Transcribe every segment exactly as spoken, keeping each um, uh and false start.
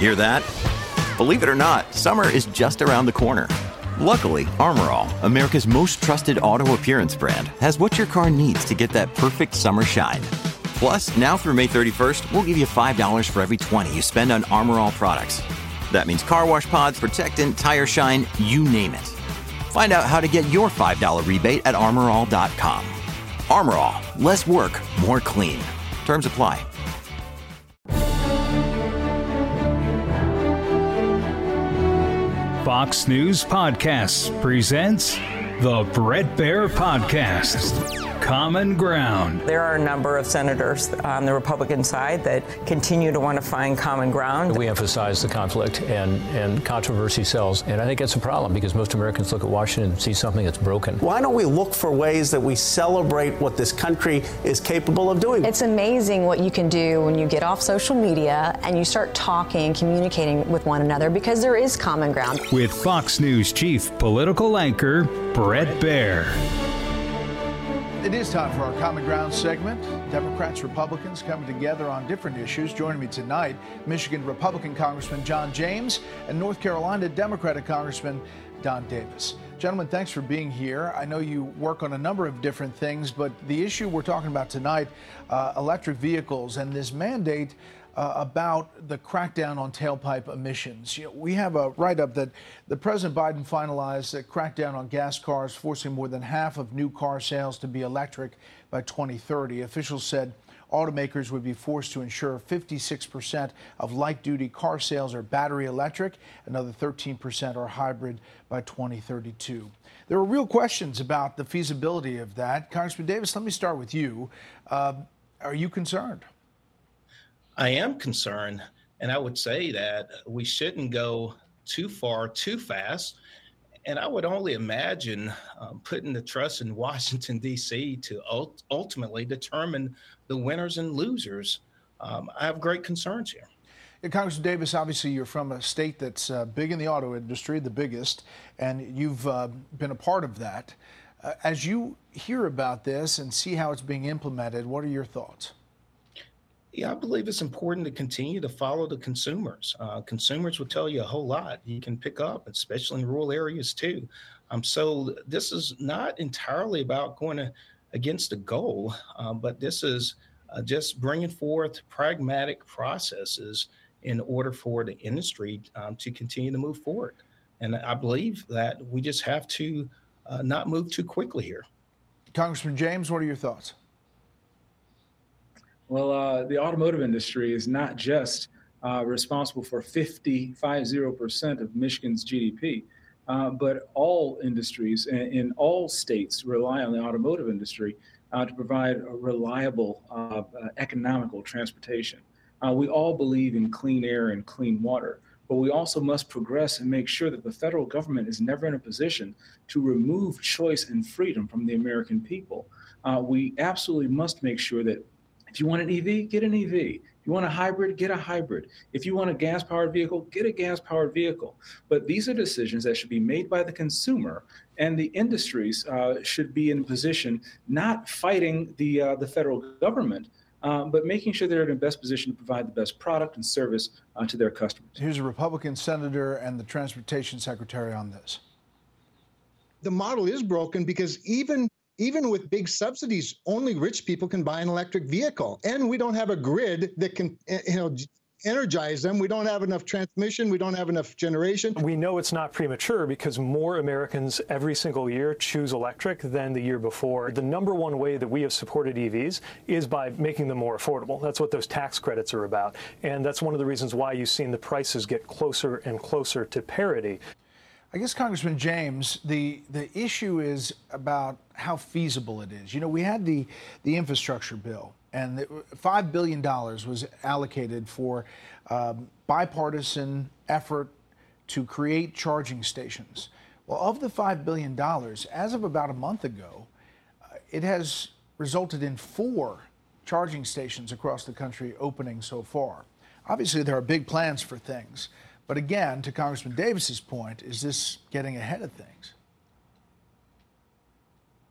Hear that? Believe it or not, summer is just around the corner. Luckily, Armor All, America's most trusted auto appearance brand, has what your car needs to get that perfect summer shine. Plus, now through May thirty-first, we'll give you five dollars for every twenty you spend on Armor All products. That means car wash pods, protectant, tire shine, you name it. Find out how to get your five dollars rebate at armor all dot com. Armor All, less work, more clean. Terms apply. Fox News Podcasts presents the Bret Baier Podcast, Common Ground. There are a number of senators on the Republican side that continue to want to find common ground. We emphasize the conflict and, and controversy sells, and I think that's a problem because most Americans look at Washington and see something that's broken. Why don't we look for ways that we celebrate what this country is capable of doing? It's amazing what you can do when you get off social media and you start talking, communicating with one another, because there is common ground. With Fox News chief political anchor Bret Baier. It is time for our Common Ground segment. Democrats, Republicans coming together on different issues. Joining me tonight, Michigan Republican Congressman John James and North Carolina Democratic Congressman Don Davis. Gentlemen, thanks for being here. I know you work on a number of different things, but the issue we're talking about tonight, uh, electric vehicles and this mandate Uh, about the crackdown on tailpipe emissions. You know, we have a write-up that the President Biden finalized a crackdown on gas cars, forcing more than half of new car sales to be electric by twenty thirty. Officials said automakers would be forced to ensure fifty-six percent of light-duty car sales are battery electric, another thirteen percent are hybrid by twenty thirty-two. There are real questions about the feasibility of that. Congressman Davis, let me start with you. Uh, are you concerned? I am concerned, and I would say that we shouldn't go too far, too fast. And I would only imagine um, putting the trust in Washington, D C to ult- ultimately determine the winners and losers. Um, I have great concerns here. Yeah, Congressman Davis, obviously you're from a state that's uh, big in the auto industry, the biggest, and you've uh, been a part of that. Uh, as you hear about this and see how it's being implemented, what are your thoughts? Yeah, I believe it's important to continue to follow the consumers. Uh, consumers will tell you a whole lot. You can pick up, especially in rural areas too. Um, so this is not entirely about going to, against the goal, uh, but this is uh, just bringing forth pragmatic processes in order for the industry um, to continue to move forward. And I believe that we just have to uh, not move too quickly here. Congressman James, what are your thoughts? Well, uh, the automotive industry is not just uh, responsible for fifty-five percent of Michigan's G D P, uh, but all industries in, in all states rely on the automotive industry uh, to provide a reliable, uh, uh, economical transportation. Uh, we all believe in clean air and clean water, but we also must progress and make sure that the federal government is never in a position to remove choice and freedom from the American people. Uh, we absolutely must make sure that if you want an E V, get an E V. If you want a hybrid, get a hybrid. If you want a gas-powered vehicle, get a gas-powered vehicle. But these are decisions that should be made by the consumer, and the industries uh, should be in a position not fighting the uh, the federal government, um, but making sure they're in the best position to provide the best product and service uh, to their customers. Here's a Republican senator and the transportation secretary on this. The model is broken because even Even with big subsidies, only rich people can buy an electric vehicle. And we don't have a grid that can, you know, energize them. We don't have enough transmission. We don't have enough generation. We know it's not premature because more Americans every single year choose electric than the year before. The number one way that we have supported E Vs is by making them more affordable. That's what those tax credits are about. And that's one of the reasons why you've seen the prices get closer and closer to parity. I guess, Congressman James, the, the issue is about how feasible it is. You know, we had the, the infrastructure bill, and the five billion dollars was allocated for um, bipartisan effort to create charging stations. Well, of the five billion dollars, as of about a month ago, uh, it has resulted in four charging stations across the country opening so far. Obviously, there are big plans for things. But again, to Congressman Davis's point, is this getting ahead of things?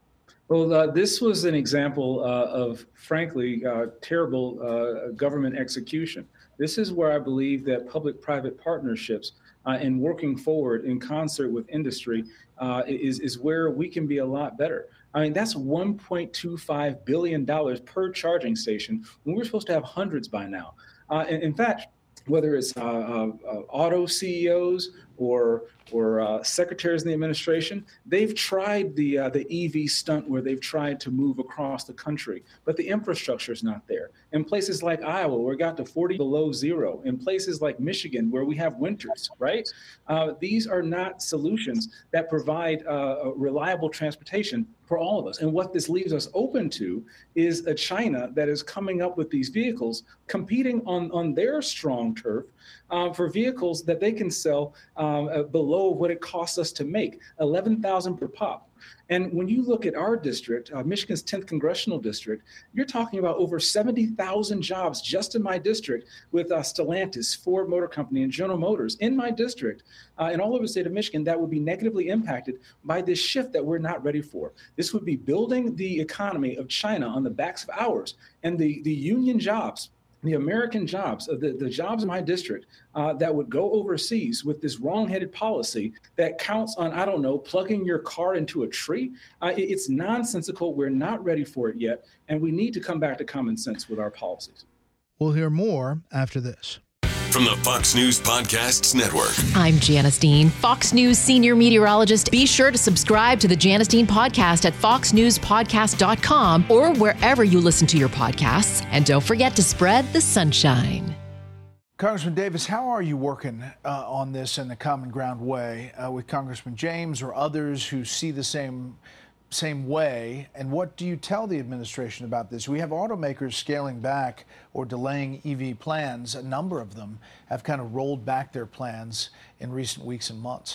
Well, uh, this was an example uh, of, frankly, uh, terrible uh, government execution. This is where I believe that public-private partnerships uh, and working forward in concert with industry uh, is, is where we can be a lot better. I mean, that's one point two five billion dollars per charging station when we're supposed to have hundreds by now. Uh, in, in fact, whether it's uh, uh, uh, auto C E Os or or uh, secretaries in the administration, they've tried the uh, the E V stunt where they've tried to move across the country, but the infrastructure is not there. In places like Iowa, where it got to forty below zero, in places like Michigan, where we have winters, right? Uh, these are not solutions that provide uh, reliable transportation for all of us. And what this leaves us open to is a China that is coming up with these vehicles, competing on, on their strong turf uh, for vehicles that they can sell um, uh, below what it costs us to make, eleven thousand per pop. And when you look at our district, uh, Michigan's tenth congressional district, you're talking about over seventy thousand jobs just in my district with uh, Stellantis, Ford Motor Company, and General Motors in my district uh, and all over the state of Michigan that would be negatively impacted by this shift that we're not ready for. This would be building the economy of China on the backs of ours, and the, the union jobs, the American jobs, uh, the, the jobs in my district uh, that would go overseas with this wrong-headed policy that counts on, I don't know, plugging your car into a tree. Uh, it, it's nonsensical. We're not ready for it yet, and we need to come back to common sense with our policies. We'll hear more after this. From the Fox News Podcasts Network. I'm Janice Dean, Fox News senior meteorologist. Be sure to subscribe to the Janice Dean podcast at fox news podcast dot com or wherever you listen to your podcasts. And don't forget to spread the sunshine. Congressman Davis, how are you working uh, on this in the common ground way uh, with Congressman James or others who see the same same way? And what do you tell the administration about this? We have automakers scaling back or delaying E V plans. A number of them have kind of rolled back their plans in recent weeks and months.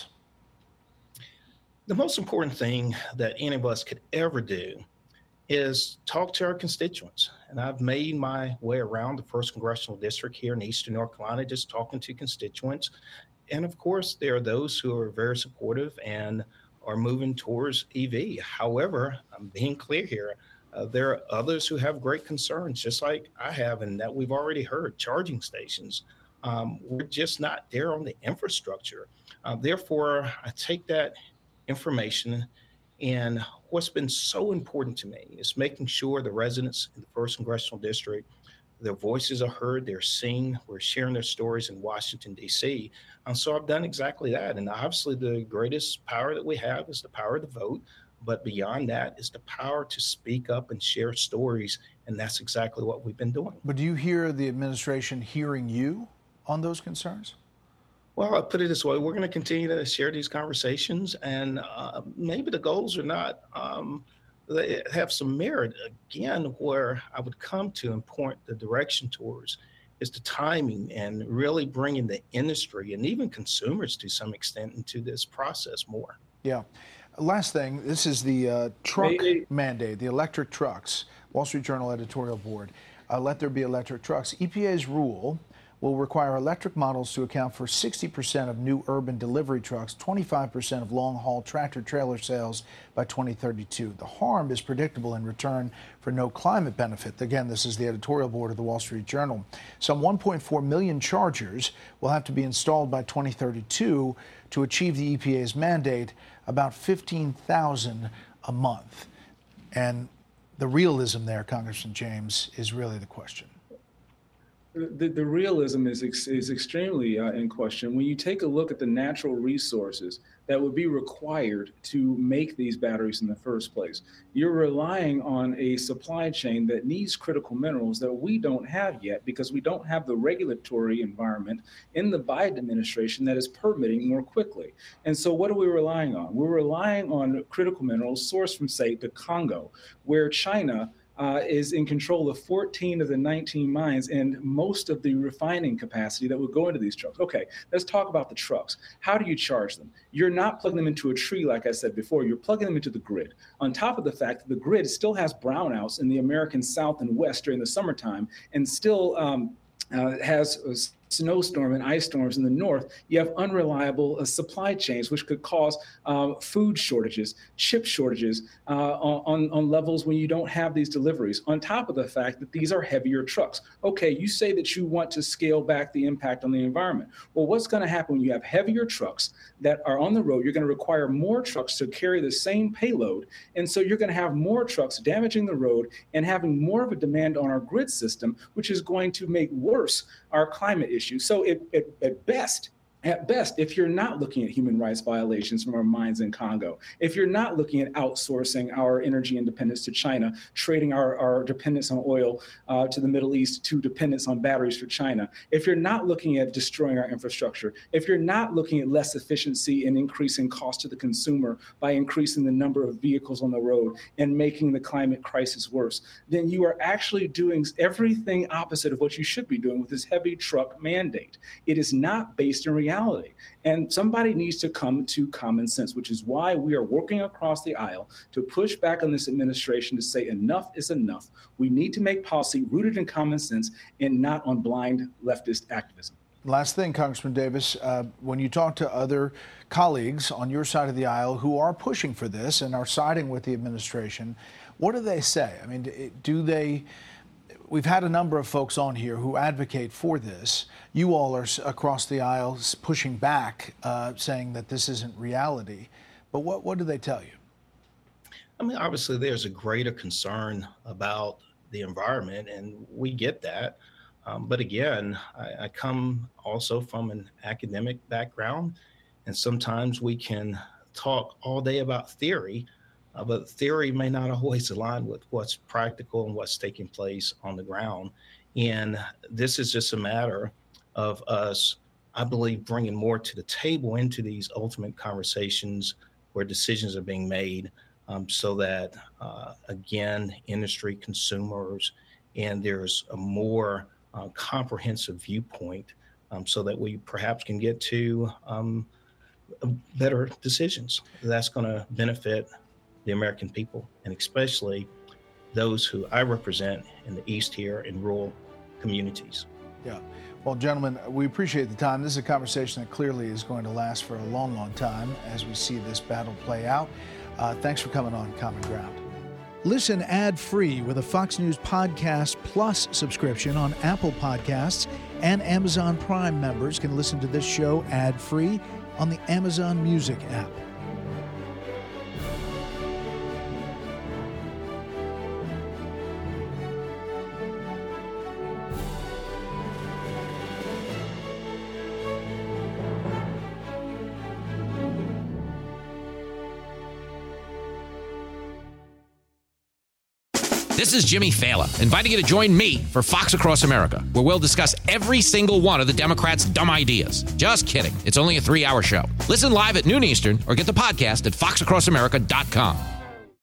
The most important thing that any of us could ever do is talk to our constituents. And I've made my way around the first congressional district here in Eastern North Carolina, just talking to constituents. And of course, there are those who are very supportive and are moving towards E V. However, I'm being clear here, uh, there are others who have great concerns, just like I have, and that we've already heard, charging stations. Um, we're just not there on the infrastructure. Uh, therefore, I take that information, and what's been so important to me is making sure the residents in the first congressional district, their voices are heard, they're seen, we're sharing their stories in Washington, D C. And so I've done exactly that. And obviously the greatest power that we have is the power to vote. But beyond that is the power to speak up and share stories. And that's exactly what we've been doing. But do you hear the administration hearing you on those concerns? Well, I'll put it this way. We're going to continue to share these conversations. And uh, maybe the goals are not um, they have some merit. Again, where I would come to and point the direction towards is the timing and really bringing the industry and even consumers to some extent into this process more. Yeah. Last thing, this is the uh, truck hey, mandate, the electric trucks. Wall Street Journal editorial board. Uh, let there be electric trucks. E P A's rule will require electric models to account for sixty percent of new urban delivery trucks, twenty-five percent of long-haul tractor-trailer sales by twenty thirty-two. The harm is predictable in return for no climate benefit. Again, this is the editorial board of the Wall Street Journal. Some one point four million chargers will have to be installed by twenty thirty-two to achieve the E P A's mandate, about fifteen thousand a month. And the realism there, Congressman James, is really the question. The, the realism is ex, is extremely uh, in question. When you take a look at the natural resources that would be required to make these batteries in the first place, you're relying on a supply chain that needs critical minerals that we don't have yet because we don't have the regulatory environment in the Biden administration that is permitting more quickly. And so what are we relying on? We're relying on critical minerals sourced from, say, the Congo, where China Uh, is in control of fourteen of the nineteen mines and most of the refining capacity that would go into these trucks. Okay, let's talk about the trucks. How do you charge them? You're not plugging them into a tree, like I said before. You're plugging them into the grid. On top of the fact that the grid still has brownouts in the American South and West during the summertime and still um, uh, has snowstorm and ice storms in the north, you have unreliable uh, supply chains, which could cause uh, food shortages, chip shortages uh, on, on levels when you don't have these deliveries, on top of the fact that these are heavier trucks. Okay, you say that you want to scale back the impact on the environment. Well, what's going to happen when you have heavier trucks that are on the road? You're going to require more trucks to carry the same payload. And so you're going to have more trucks damaging the road and having more of a demand on our grid system, which is going to make worse our climate issue. So it, it, at best, At best, if you're not looking at human rights violations from our mines in Congo, if you're not looking at outsourcing our energy independence to China, trading our, our dependence on oil uh, to the Middle East to dependence on batteries for China, if you're not looking at destroying our infrastructure, if you're not looking at less efficiency and increasing cost to the consumer by increasing the number of vehicles on the road and making the climate crisis worse, then you are actually doing everything opposite of what you should be doing with this heavy truck mandate. It is not based in reality. Reality. And somebody needs to come to common sense, which is why we are working across the aisle to push back on this administration to say enough is enough. We need to make policy rooted in common sense and not on blind leftist activism. Last thing, Congressman Davis, uh, when you talk to other colleagues on your side of the aisle who are pushing for this and are siding with the administration, what do they say? I mean, do they... We've had a number of folks on here who advocate for this. You all are across the aisle pushing back, uh, saying that this isn't reality. But what, what do they tell you? I mean, obviously, there's a greater concern about the environment, and we get that. Um, but again, I, I come also from an academic background, and sometimes we can talk all day about theory, Uh, but theory may not always align with what's practical and what's taking place on the ground. And this is just a matter of us, I believe, bringing more to the table into these ultimate conversations where decisions are being made um, so that, uh, again, industry, consumers, and there's a more uh, comprehensive viewpoint um, so that we perhaps can get to um, better decisions that's going to benefit the American people, and especially those who I represent in the East here in rural communities. Yeah. Well, gentlemen, we appreciate the time. This is a conversation that clearly is going to last for a long, long time as we see this battle play out. Uh, thanks for coming on Common Ground. Listen ad-free with a Fox News Podcast Plus subscription on Apple Podcasts, and Amazon Prime members can listen to this show ad-free on the Amazon Music app. This is Jimmy Fallon, inviting you to join me for Fox Across America, where we'll discuss every single one of the Democrats' dumb ideas. Just kidding. It's only a three-hour show. Listen live at noon Eastern or get the podcast at fox across america dot com.